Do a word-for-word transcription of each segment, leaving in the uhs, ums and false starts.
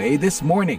A This Morning.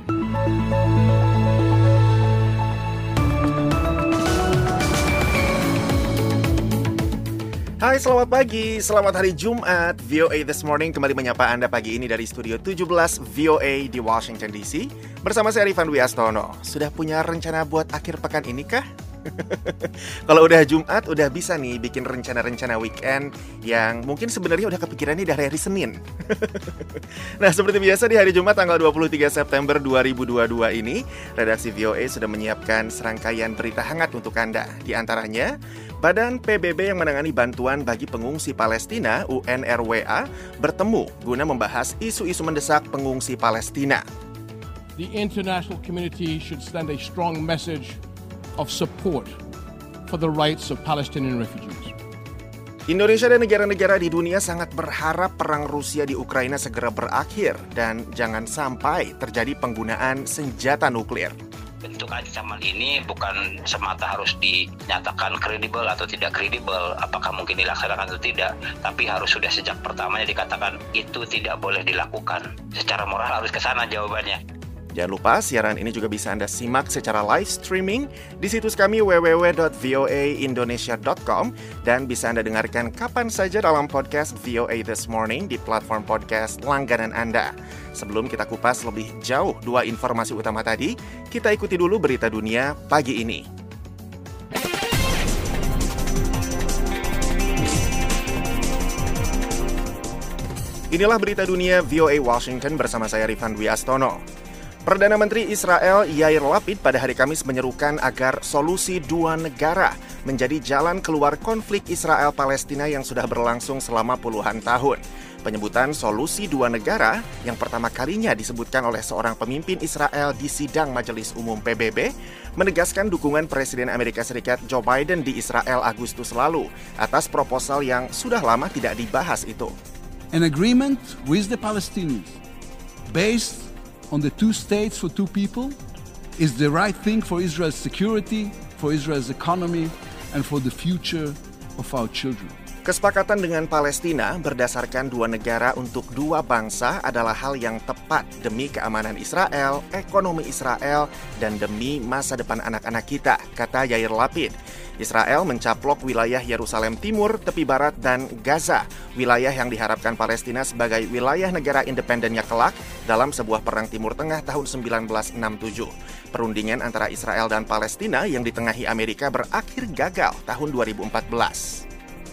Hai, selamat pagi, selamat hari Jumat. V O A This Morning kembali menyapa Anda pagi ini dari Studio tujuh belas V O A di Washington D C. Bersama saya Rifan Dwi Astono. Sudah punya rencana buat akhir pekan ini kah? Kalau udah Jumat, udah bisa nih bikin rencana-rencana weekend yang mungkin sebenarnya udah kepikiran nih dari hari Senin. Nah, seperti biasa di hari Jumat tanggal dua puluh tiga September dua ribu dua puluh dua ini, redaksi V O A sudah menyiapkan serangkaian berita hangat untuk Anda. Di antaranya, Badan P B B yang menangani bantuan bagi pengungsi Palestina, U N R W A, bertemu guna membahas isu-isu mendesak pengungsi Palestina. The international community should send a strong message of support for the rights of Palestinian refugees. Indonesia dan negara-negara di dunia sangat berharap perang Rusia di Ukraina segera berakhir dan jangan sampai terjadi penggunaan senjata nuklir. Bentuk ancaman ini bukan semata harus dinyatakan kredibel atau tidak kredibel, apakah mungkin dilaksanakan atau tidak, tapi harus sudah sejak pertamanya dikatakan itu tidak boleh dilakukan. Secara moral harus ke sana jawabannya. Jangan lupa, siaran ini juga bisa Anda simak secara live streaming di situs kami w w w dot v o a indonesia dot com dan bisa Anda dengarkan kapan saja dalam podcast V O A This Morning di platform podcast langganan Anda. Sebelum kita kupas lebih jauh dua informasi utama tadi, kita ikuti dulu berita dunia pagi ini. Inilah berita dunia V O A Washington bersama saya Rifan Dwi Astono. Perdana Menteri Israel Yair Lapid pada hari Kamis menyerukan agar solusi dua negara menjadi jalan keluar konflik Israel-Palestina yang sudah berlangsung selama puluhan tahun. Penyebutan solusi dua negara yang pertama kalinya disebutkan oleh seorang pemimpin Israel di sidang Majelis Umum P B B menegaskan dukungan Presiden Amerika Serikat Joe Biden di Israel Agustus lalu atas proposal yang sudah lama tidak dibahas itu. An agreement with the Palestinians based on the two states for two people is the right thing for Israel's security, for Israel's economy, and for the future of our children. Kesepakatan dengan Palestina berdasarkan dua negara untuk dua bangsa adalah hal yang tepat demi keamanan Israel, ekonomi Israel, dan demi masa depan anak-anak kita, kata Yair Lapid. Israel mencaplok wilayah Yerusalem Timur, tepi barat, dan Gaza, wilayah yang diharapkan Palestina sebagai wilayah negara independennya kelak dalam sebuah perang Timur Tengah tahun seribu sembilan ratus enam puluh tujuh. Perundingan antara Israel dan Palestina yang ditengahi Amerika berakhir gagal tahun dua ribu empat belas.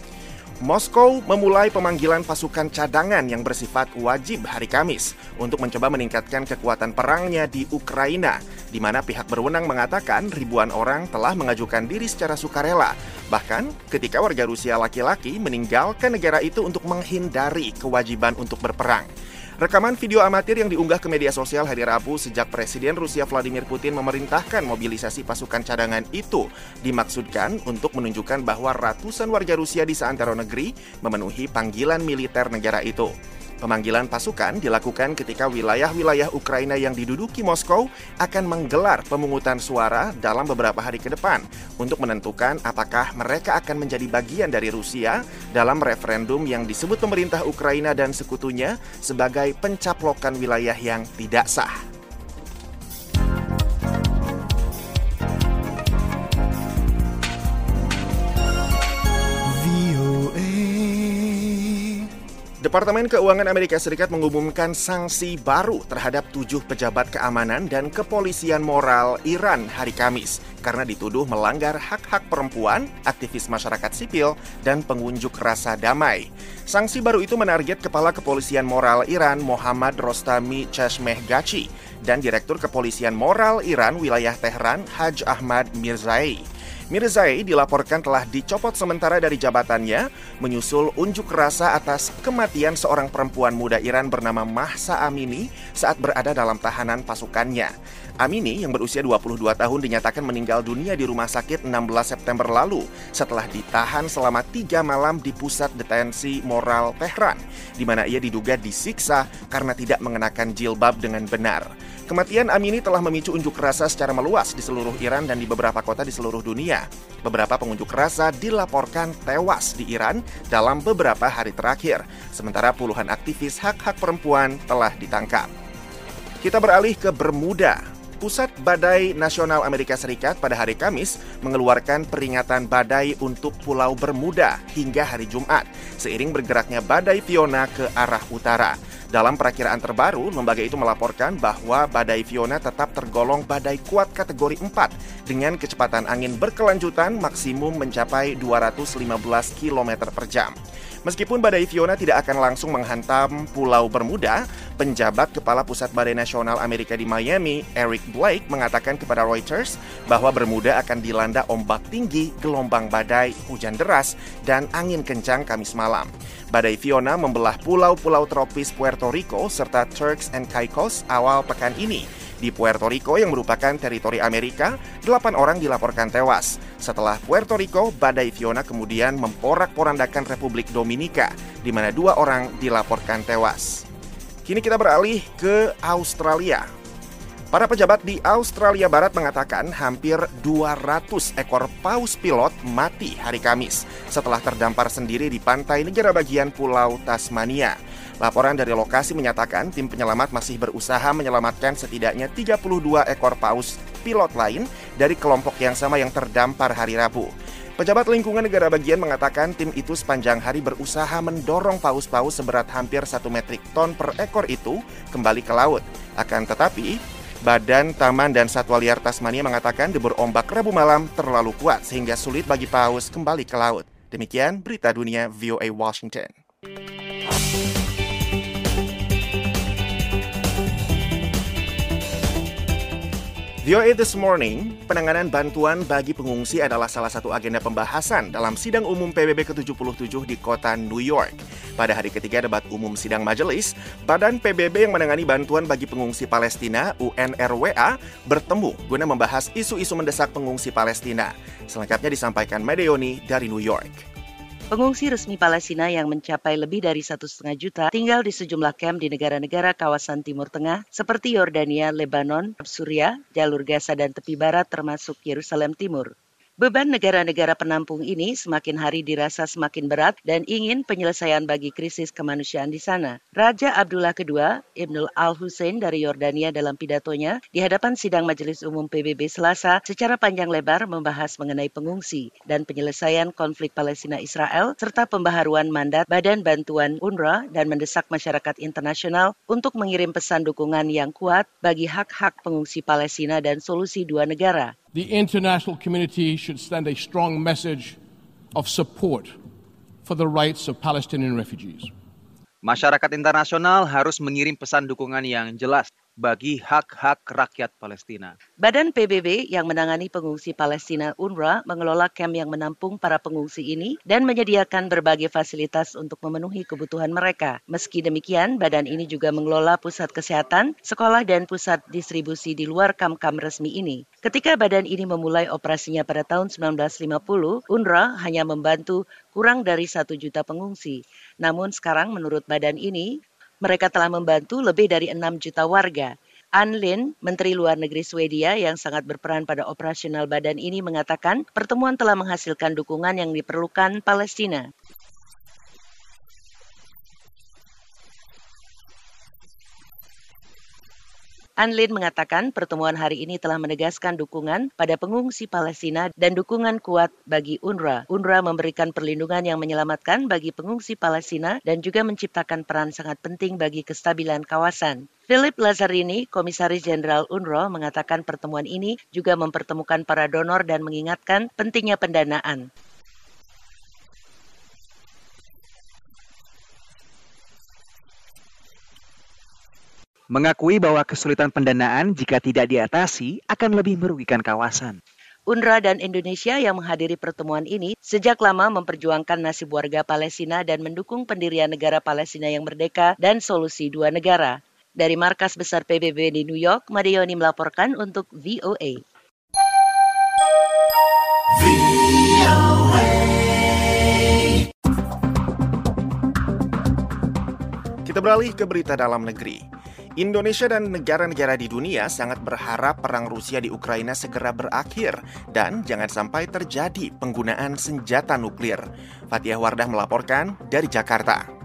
Moskow memulai pemanggilan pasukan cadangan yang bersifat wajib hari Kamis untuk mencoba meningkatkan kekuatan perangnya di Ukraina, di mana pihak berwenang mengatakan ribuan orang telah mengajukan diri secara sukarela, bahkan ketika warga Rusia laki-laki meninggalkan negara itu untuk menghindari kewajiban untuk berperang. Rekaman video amatir yang diunggah ke media sosial hari Rabu sejak Presiden Rusia Vladimir Putin memerintahkan mobilisasi pasukan cadangan itu dimaksudkan untuk menunjukkan bahwa ratusan warga Rusia di seantero negeri memenuhi panggilan militer negara itu. Pemanggilan pasukan dilakukan ketika wilayah-wilayah Ukraina yang diduduki Moskow akan menggelar pemungutan suara dalam beberapa hari ke depan untuk menentukan apakah mereka akan menjadi bagian dari Rusia dalam referendum yang disebut pemerintah Ukraina dan sekutunya sebagai pencaplokan wilayah yang tidak sah. Departemen Keuangan Amerika Serikat mengumumkan sanksi baru terhadap tujuh pejabat keamanan dan kepolisian moral Iran hari Kamis karena dituduh melanggar hak-hak perempuan, aktivis masyarakat sipil, dan pengunjuk rasa damai. Sanksi baru itu menarget Kepala Kepolisian Moral Iran Mohammad Rostami Chashmehgachi dan Direktur Kepolisian Moral Iran wilayah Tehran Haj Ahmad Mirzai. Mirzai dilaporkan telah dicopot sementara dari jabatannya menyusul unjuk rasa atas kematian seorang perempuan muda Iran bernama Mahsa Amini saat berada dalam tahanan pasukannya. Amini yang berusia dua puluh dua tahun dinyatakan meninggal dunia di rumah sakit enam belas September lalu setelah ditahan selama tiga malam di pusat detensi moral Tehran, di mana ia diduga disiksa karena tidak mengenakan jilbab dengan benar. Kematian Amini telah memicu unjuk rasa secara meluas di seluruh Iran dan di beberapa kota di seluruh dunia. Beberapa pengunjuk rasa dilaporkan tewas di Iran dalam beberapa hari terakhir, sementara puluhan aktivis hak-hak perempuan telah ditangkap. Kita beralih ke Bermuda. Pusat Badai Nasional Amerika Serikat pada hari Kamis mengeluarkan peringatan badai untuk Pulau Bermuda hingga hari Jumat, seiring bergeraknya badai Fiona ke arah utara. Dalam perakiraan terbaru, lembaga itu melaporkan bahwa badai Fiona tetap tergolong badai kuat kategori empat dengan kecepatan angin berkelanjutan maksimum mencapai dua ratus lima belas kilometer per jam. Meskipun badai Fiona tidak akan langsung menghantam Pulau Bermuda, penjabat Kepala Pusat Badai Nasional Amerika di Miami, Eric Blake, mengatakan kepada Reuters bahwa Bermuda akan dilanda ombak tinggi, gelombang badai, hujan deras, dan angin kencang Kamis malam. Badai Fiona membelah pulau-pulau tropis Puerto Rico serta Turks and Caicos awal pekan ini. Di Puerto Rico yang merupakan teritori Amerika, delapan orang dilaporkan tewas. Setelah Puerto Rico, badai Fiona kemudian memporak-porandakan Republik Dominika, di mana dua orang dilaporkan tewas. Kini kita beralih ke Australia. Para pejabat di Australia Barat mengatakan hampir dua ratus ekor paus pilot mati hari Kamis setelah terdampar sendiri di pantai negara bagian Pulau Tasmania. Laporan dari lokasi menyatakan tim penyelamat masih berusaha menyelamatkan setidaknya tiga puluh dua ekor paus pilot lain dari kelompok yang sama yang terdampar hari Rabu. Pejabat lingkungan negara bagian mengatakan tim itu sepanjang hari berusaha mendorong paus-paus seberat hampir satu metrik ton per ekor itu kembali ke laut. Akan tetapi, Badan Taman dan Satwa Liar Tasmania mengatakan debur ombak Rabu malam terlalu kuat sehingga sulit bagi paus kembali ke laut. Demikian berita dunia V O A Washington. V O A This Morning, penanganan bantuan bagi pengungsi adalah salah satu agenda pembahasan dalam sidang umum P B B ke tujuh puluh tujuh di kota New York. Pada hari ketiga debat umum sidang majelis, Badan P B B yang menangani bantuan bagi pengungsi Palestina, U N R W A, bertemu guna membahas isu-isu mendesak pengungsi Palestina. Selengkapnya disampaikan Medeoni dari New York. Pengungsi resmi Palestina yang mencapai lebih dari satu setengah juta tinggal di sejumlah kamp di negara-negara kawasan Timur Tengah seperti Yordania, Lebanon, Suriah, jalur Gaza dan tepi barat termasuk Yerusalem Timur. Beban negara-negara penampung ini semakin hari dirasa semakin berat dan ingin penyelesaian bagi krisis kemanusiaan di sana. Raja Abdullah kedua, Ibnul Al-Hussein dari Yordania dalam pidatonya di hadapan sidang Majelis Umum P B B Selasa secara panjang lebar membahas mengenai pengungsi dan penyelesaian konflik Palestina-Israel serta pembaharuan mandat Badan Bantuan U N R W A dan mendesak masyarakat internasional untuk mengirim pesan dukungan yang kuat bagi hak-hak pengungsi Palestina dan solusi dua negara. The international community should send a strong message of support for the rights of Palestinian refugees. Masyarakat internasional harus mengirim pesan dukungan yang jelas bagi hak-hak rakyat Palestina. Badan P B B yang menangani pengungsi Palestina U N R W A mengelola kamp yang menampung para pengungsi ini dan menyediakan berbagai fasilitas untuk memenuhi kebutuhan mereka. Meski demikian, badan ini juga mengelola pusat kesehatan, sekolah dan pusat distribusi di luar kamp-kamp resmi ini. Ketika badan ini memulai operasinya pada tahun sembilan belas lima puluh, U N R W A hanya membantu kurang dari satu juta pengungsi. Namun sekarang menurut badan ini, mereka telah membantu lebih dari enam juta warga. Ann Lin, Menteri Luar Negeri Swedia yang sangat berperan pada operasional badan ini mengatakan pertemuan telah menghasilkan dukungan yang diperlukan Palestina. Ann Lin mengatakan pertemuan hari ini telah menegaskan dukungan pada pengungsi Palestina dan dukungan kuat bagi U N R W A. U N R W A memberikan perlindungan yang menyelamatkan bagi pengungsi Palestina dan juga menciptakan peran sangat penting bagi kestabilan kawasan. Philip Lazzarini, Komisaris Jenderal U N R W A, mengatakan pertemuan ini juga mempertemukan para donor dan mengingatkan pentingnya pendanaan. Mengakui bahwa kesulitan pendanaan jika tidak diatasi akan lebih merugikan kawasan. U N R W A dan Indonesia yang menghadiri pertemuan ini sejak lama memperjuangkan nasib warga Palestina dan mendukung pendirian negara Palestina yang merdeka dan solusi dua negara. Dari Markas Besar P B B di New York, Madeoni melaporkan untuk V O A. V O A. Kita beralih ke berita dalam negeri. Indonesia dan negara-negara di dunia sangat berharap perang Rusia di Ukraina segera berakhir dan jangan sampai terjadi penggunaan senjata nuklir. Fatihah Wardah melaporkan dari Jakarta.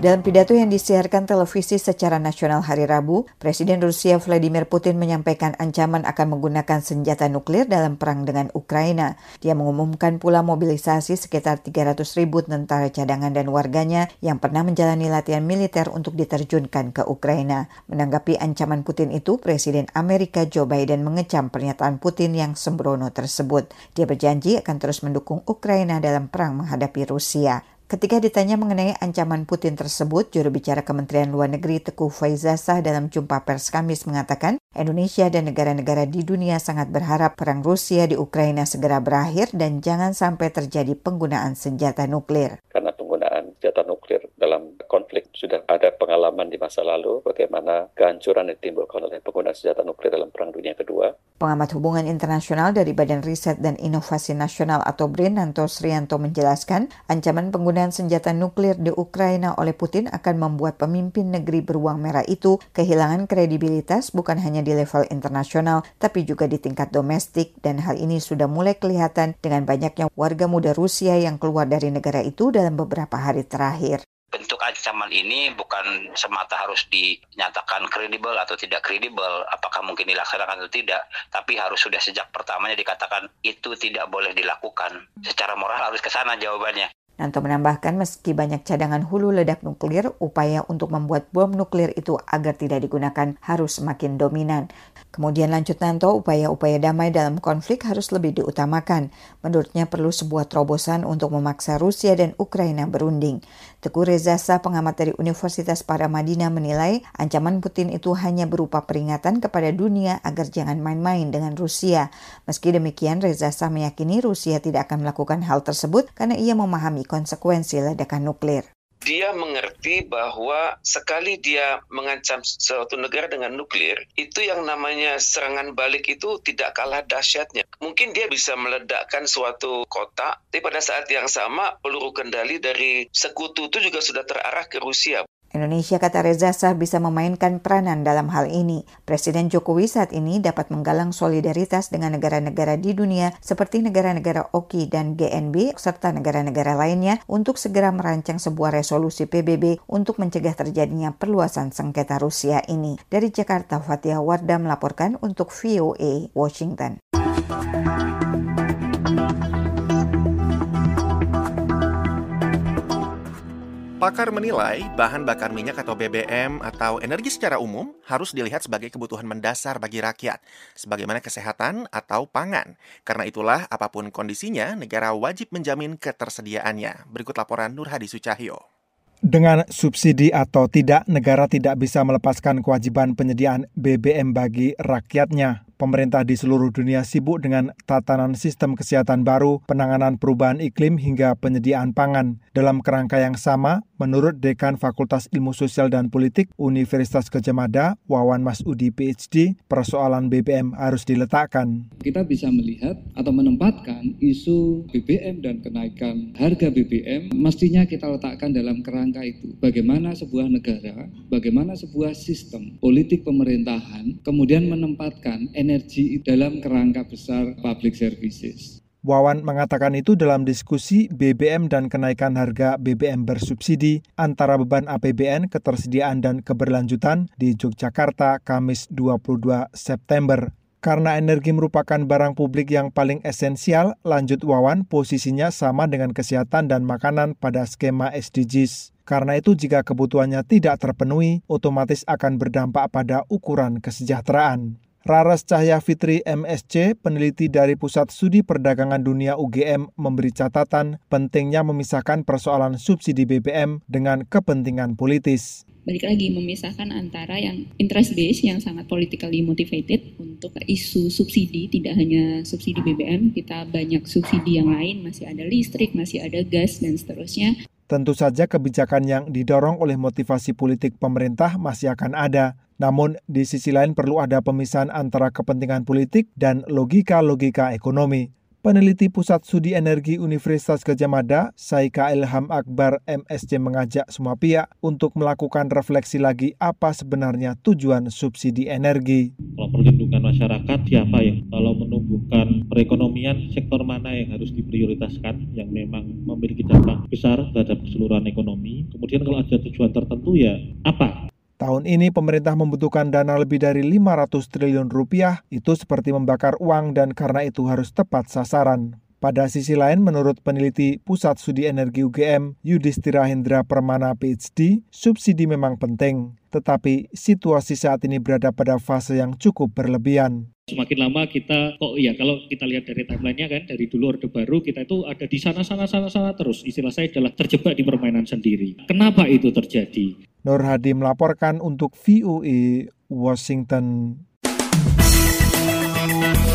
Dalam pidato yang disiarkan televisi secara nasional hari Rabu, Presiden Rusia Vladimir Putin menyampaikan ancaman akan menggunakan senjata nuklir dalam perang dengan Ukraina. Dia mengumumkan pula mobilisasi sekitar tiga ratus ribu tentara cadangan dan warganya yang pernah menjalani latihan militer untuk diterjunkan ke Ukraina. Menanggapi ancaman Putin itu, Presiden Amerika Joe Biden mengecam pernyataan Putin yang sembrono tersebut. Dia berjanji akan terus mendukung Ukraina dalam perang menghadapi Rusia. Ketika ditanya mengenai ancaman Putin tersebut, juru bicara Kementerian Luar Negeri Teguh Faizasah dalam jumpa pers Kamis mengatakan, Indonesia dan negara-negara di dunia sangat berharap perang Rusia di Ukraina segera berakhir dan jangan sampai terjadi penggunaan senjata nuklir. Karena penggunaan senjata nuklir dalam konflik sudah ada pengalaman di masa lalu bagaimana kehancuran yang ditimbulkan oleh penggunaan senjata nuklir dalam Perang Dunia Kedua. Pengamat hubungan internasional dari Badan Riset dan Inovasi Nasional atau B R I N, Nanto Srianto menjelaskan, ancaman penggunaan senjata nuklir di Ukraina oleh Putin akan membuat pemimpin negeri beruang merah itu kehilangan kredibilitas bukan hanya di level internasional, tapi juga di tingkat domestik, dan hal ini sudah mulai kelihatan dengan banyaknya warga muda Rusia yang keluar dari negara itu dalam beberapa hari terakhir. Bentuk ancaman ini bukan semata harus dinyatakan kredibel atau tidak kredibel, apakah mungkin dilaksanakan atau tidak, tapi harus sudah sejak pertamanya dikatakan itu tidak boleh dilakukan. Secara moral harus ke sana jawabannya. Nanto menambahkan meski banyak cadangan hulu ledak nuklir, upaya untuk membuat bom nuklir itu agar tidak digunakan harus semakin dominan. Kemudian lanjut Nanto, upaya-upaya damai dalam konflik harus lebih diutamakan. Menurutnya perlu sebuah terobosan untuk memaksa Rusia dan Ukraina berunding. Teguh Rezasa, pengamat dari Universitas Paramadina, menilai ancaman Putin itu hanya berupa peringatan kepada dunia agar jangan main-main dengan Rusia. Meski demikian, Rezasa meyakini Rusia tidak akan melakukan hal tersebut karena ia memahami konsekuensi ledakan nuklir. Dia mengerti bahwa sekali dia mengancam suatu negara dengan nuklir, itu yang namanya serangan balik itu tidak kalah dahsyatnya. Mungkin dia bisa meledakkan suatu kota, tapi pada saat yang sama peluru kendali dari sekutu itu juga sudah terarah ke Rusia. Indonesia, kata Rezasa, bisa memainkan peranan dalam hal ini. Presiden Jokowi saat ini dapat menggalang solidaritas dengan negara-negara di dunia seperti negara-negara O K I dan G N B serta negara-negara lainnya untuk segera merancang sebuah resolusi P B B untuk mencegah terjadinya perluasan sengketa Rusia ini. Dari Jakarta, Fathia Wardah melaporkan untuk V O A Washington. Pakar menilai bahan bakar minyak atau B B M atau energi secara umum harus dilihat sebagai kebutuhan mendasar bagi rakyat, sebagaimana kesehatan atau pangan. Karena itulah, apapun kondisinya, negara wajib menjamin ketersediaannya. Berikut laporan Nur Hadi Sucahyo. Dengan subsidi atau tidak, negara tidak bisa melepaskan kewajiban penyediaan B B M bagi rakyatnya. Pemerintah di seluruh dunia sibuk dengan tatanan sistem kesehatan baru, penanganan perubahan iklim hingga penyediaan pangan. Dalam kerangka yang sama, menurut Dekan Fakultas Ilmu Sosial dan Politik Universitas Gadjah Mada, Wawan Masudi P H D, persoalan B B M harus diletakkan. Kita bisa melihat atau menempatkan isu B B M dan kenaikan harga B B M mestinya kita letakkan dalam kerangka itu. Bagaimana sebuah negara, bagaimana sebuah sistem politik pemerintahan kemudian menempatkan energi dalam kerangka besar public services. Wawan mengatakan itu dalam diskusi B B M dan kenaikan harga B B M bersubsidi antara beban A P B N, ketersediaan dan keberlanjutan di Yogyakarta, Kamis dua puluh dua September. Karena energi merupakan barang publik yang paling esensial, lanjut Wawan, posisinya sama dengan kesehatan dan makanan pada skema S D Gs. Karena itu jika kebutuhannya tidak terpenuhi, otomatis akan berdampak pada ukuran kesejahteraan. Raras Cahya Fitri M S C, peneliti dari Pusat Studi Perdagangan Dunia U G M, memberi catatan pentingnya memisahkan persoalan subsidi B B M dengan kepentingan politis. Balik lagi memisahkan antara yang interest based yang sangat politically motivated untuk isu subsidi, tidak hanya subsidi B B M, kita banyak subsidi yang lain, masih ada listrik, masih ada gas dan seterusnya. Tentu saja kebijakan yang didorong oleh motivasi politik pemerintah masih akan ada. Namun, di sisi lain perlu ada pemisahan antara kepentingan politik dan logika-logika ekonomi. Peneliti Pusat Studi Energi Universitas Gadjah Mada, Saika Ilham Akbar M S C mengajak semua pihak untuk melakukan refleksi lagi apa sebenarnya tujuan subsidi energi. Kalau perlindungan masyarakat siapa yang kalau menumbuhkan perekonomian sektor mana yang harus diprioritaskan yang memang memiliki dampak besar terhadap keseluruhan ekonomi. Kemudian kalau ada tujuan tertentu ya apa? Tahun ini pemerintah membutuhkan dana lebih dari lima ratus triliun rupiah, itu seperti membakar uang dan karena itu harus tepat sasaran. Pada sisi lain, menurut peneliti Pusat Studi Energi U G M, Yudhistira Hendra Permana P H D, subsidi memang penting. Tetapi situasi saat ini berada pada fase yang cukup berlebihan. Semakin lama kita, kok ya kalau kita lihat dari timeline-nya kan, dari dulu Orde Baru kita itu ada di sana-sana-sana-sana terus. Istilah saya adalah terjebak di permainan sendiri. Kenapa itu terjadi? Nur Hadi melaporkan untuk V O A Washington.